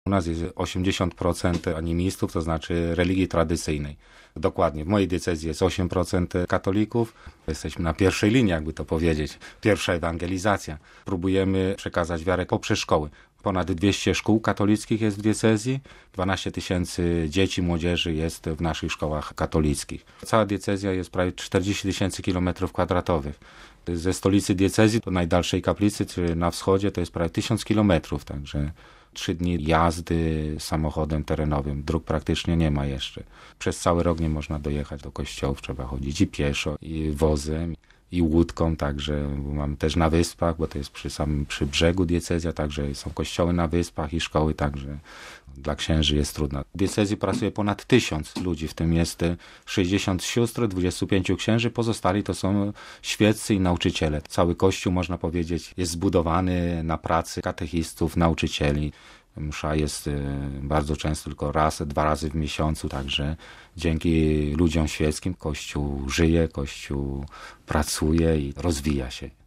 U nas jest 80% animistów, to znaczy religii tradycyjnej. Dokładnie, w mojej diecezji jest 8% katolików. Jesteśmy na pierwszej linii, jakby to powiedzieć. Pierwsza ewangelizacja. Próbujemy przekazać wiarę poprzez szkoły. Ponad 200 szkół katolickich jest w diecezji, 12 000 dzieci, młodzieży jest w naszych szkołach katolickich. Cała diecezja jest prawie 40 000 km². Ze stolicy diecezji do najdalszej kaplicy, czy na wschodzie, to jest prawie 1000 km, także 3 dni jazdy samochodem terenowym. Dróg praktycznie nie ma jeszcze. Przez cały rok nie można dojechać do kościołów, trzeba chodzić i pieszo, i wozem, i łódką, także mamy też na wyspach, bo to jest przy brzegu diecezja, także są kościoły na wyspach i szkoły, także dla księży jest trudno. W diecezji pracuje ponad 1000 ludzi, w tym jest 60 sióstr, 25 księży, pozostali to są świeccy i nauczyciele. Cały kościół, można powiedzieć, jest zbudowany na pracy katechistów, nauczycieli. Msza jest bardzo często tylko raz, 2 razy w miesiącu, także dzięki ludziom świeckim Kościół żyje, Kościół pracuje i rozwija się.